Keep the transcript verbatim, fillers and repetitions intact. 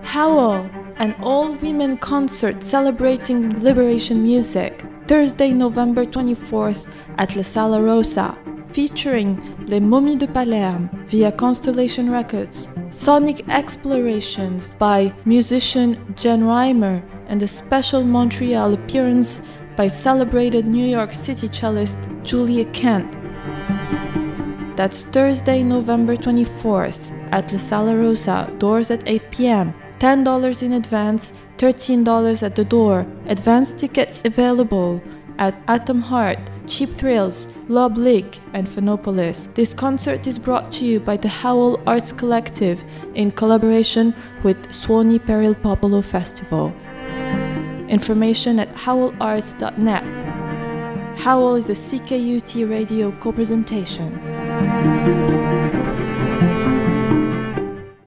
Howl, an all-women concert celebrating liberation music, Thursday, November twenty-fourth at La Sala Rosa, featuring Les Momies de Palerme via Constellation Records, Sonic Explorations by musician Jen Reimer, and a special Montreal appearance by celebrated New York City cellist Julia Kent. That's Thursday, November twenty-fourth at La Sala Rosa, doors at eight p.m. ten dollars in advance, thirteen dollars at the door. Advance tickets available at Atom Heart, Cheap Thrills, L'Oblique, and Phonopolis. This concert is brought to you by the Howl Arts Collective in collaboration with Suoni per il Popolo Festival. Information at howl arts dot net. Howl is a C K U T radio co-presentation.